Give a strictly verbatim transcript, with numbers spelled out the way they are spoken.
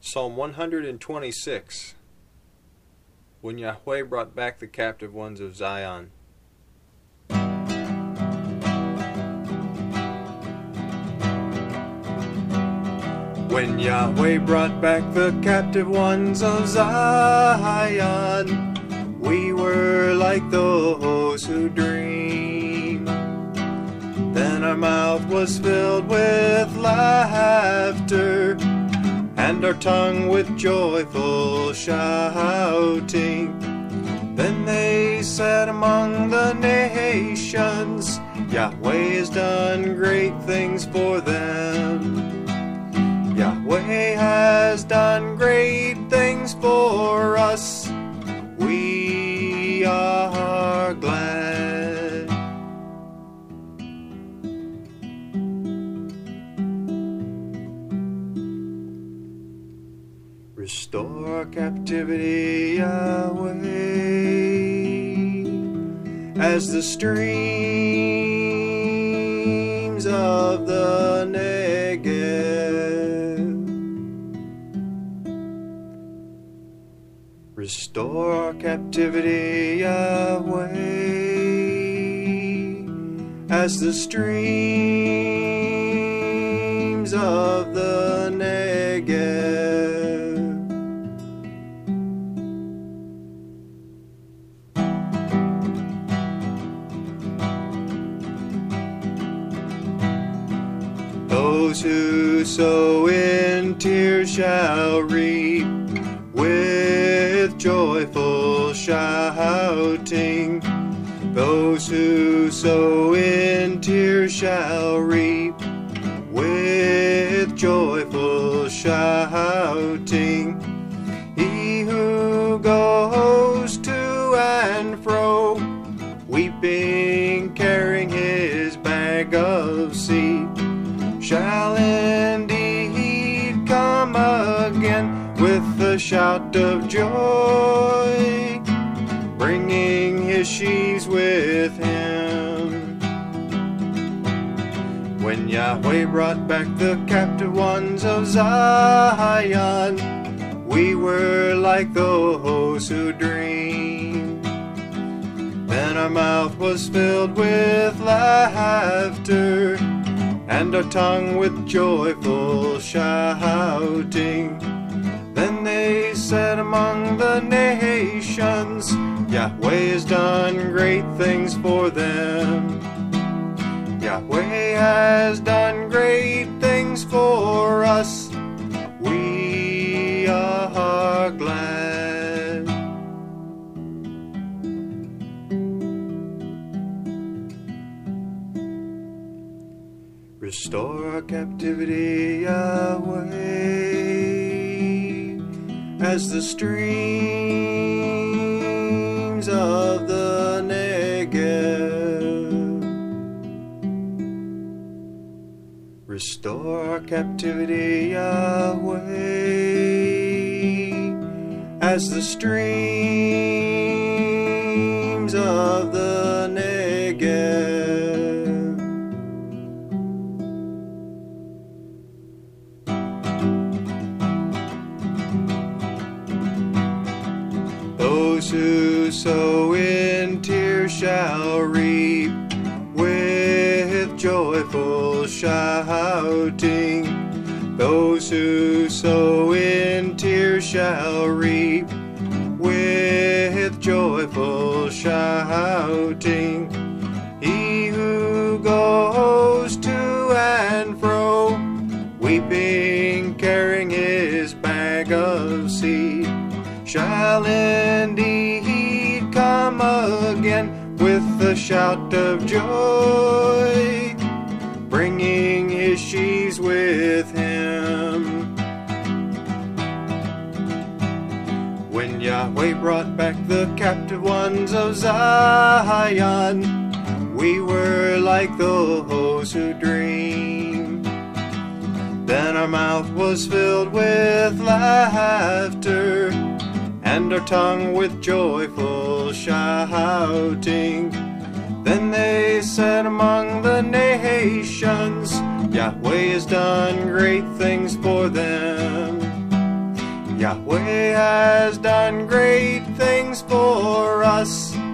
Psalm one hundred twenty-six. When Yahweh brought back the captive ones of Zion. When Yahweh brought back the captive ones of Zion, we were like those who dream. Then our mouth was filled with laughter, and our tongue with joyful shouting. Then they said among the nations, Yahweh has done great things for them. Yahweh has done great things for us. We are glad. Restore our captivity, Yahweh, as the streams of the Negev. Restore our captivity, Yahweh, as the streams of the Negev. Those who sow in tears shall reap with joyful shouting. Those who sow in tears shall reap with joyful shouting. He who goes to and fro, weeping, carrying his bag of seed, shall indeed come again with a shout of joy, bringing his sheaves with him. When Yahweh brought back the captive ones of Zion, we were like those who dream. Then our mouth was filled with laughter, and our tongue with joyful shouting. Then they said among the nations, Yahweh has done great things for them. Yahweh has done great things for us. We are glad. Restore our captivity, Yahweh, as the streams of the Negev. Restore our captivity, Yahweh, as the streams of the Negev. Those who sow in tears shall reap with joyful shouting. Those who sow in tears shall reap with joyful shouting. He who goes to and fro, weeping, carrying his bag of seed, shall indeed come again with a shout of joy, bringing his sheaves with him. When Yahweh brought back the captive ones of Zion, we were like those who dream. Then our mouth was filled with laughter, and our tongue with joyful shouting. Then they said among the nations, Yahweh has done great things for them. Yahweh has done great things for us.